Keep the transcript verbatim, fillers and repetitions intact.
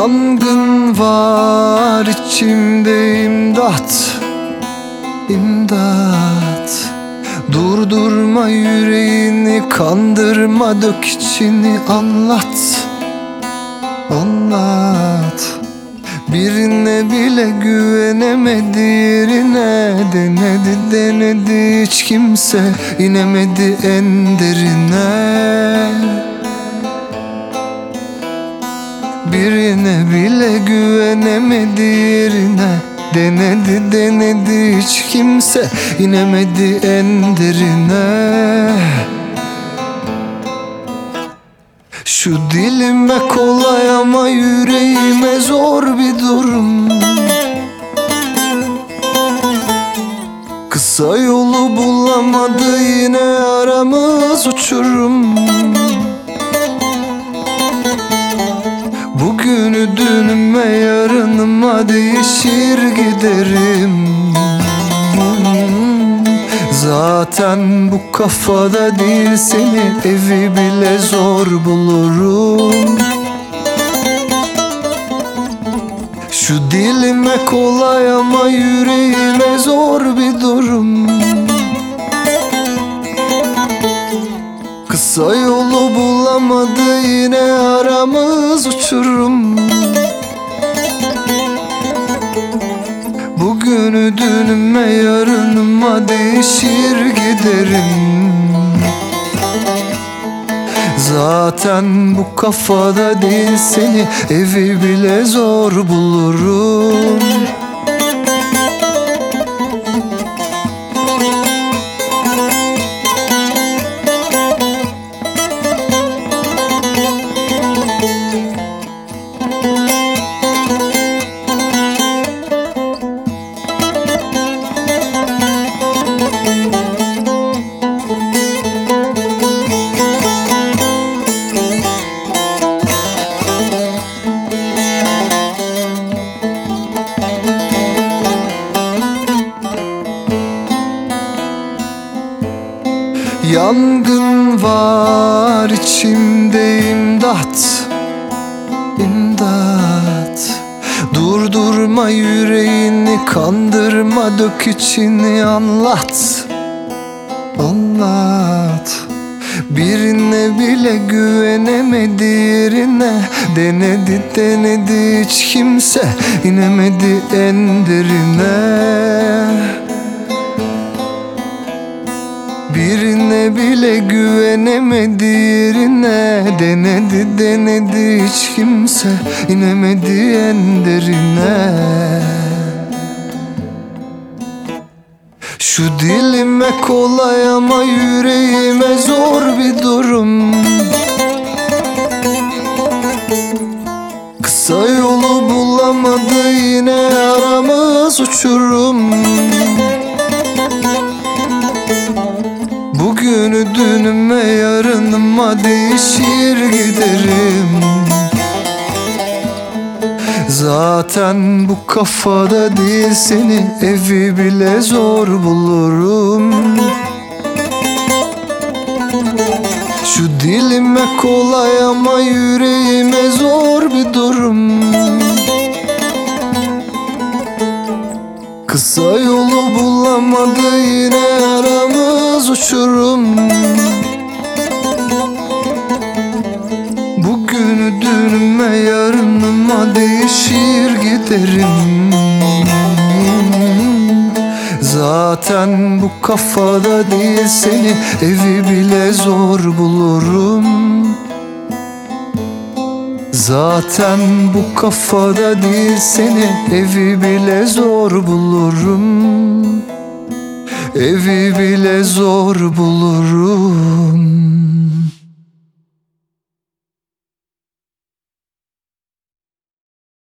Yangın var içimde, imdat, imdat. Durdurma yüreğini, kandırma, dök içini, anlat, anlat. Birine bile güvenemedi, yerine denedi denedi, hiç kimse inemedi en derine. Birine bile güvenemedi, yerine denedi denedi, hiç kimse inemedi en derine. Şu dilime kolay ama yüreğime zor bir durum. Kısa yolu bulamadı, yine aramız uçurum. Bugünü dünüme, yarınıma değişir giderim. Zaten bu kafada değil, seni evi bile zor bulurum. Şu dilime kolay ama yüreğime zor bir durum. Kısa yolu bulamadı, yine aramız uçurum. Bugünü dünüme, yarınıma değişir giderim. Zaten bu kafada değil, seni evi bile zor bulurum. Yangın var içimde, imdat, imdat. Durdurma yüreğini, kandırma, dök içini, anlat, anlat. Birine bile güvenemedi, yerine denedi denedi, hiç kimse inemedi en derine. Birine bile güvenemedi, yerine denedi denedi, hiç kimse inemedi en derine. Şu dilime kolay ama yüreğime zor bir durum. Kısa yolu bulamadı, yine aramız uçurum. Bugünü dünüme, yarınıma değişir giderim. Zaten bu kafada değil, seni evi bile zor bulurum. Şu dilime kolay ama yüreğime zor bir durum. Kısa yolu bulamadı, yine aramız uçurum. Bugünü dünüme, yarınıma değişir giderim. Zaten bu kafada değil, seni evi bile zor bulurum. Zaten bu kafada değil, seni evi bile zor bulurum. Evi bile zor bulurum.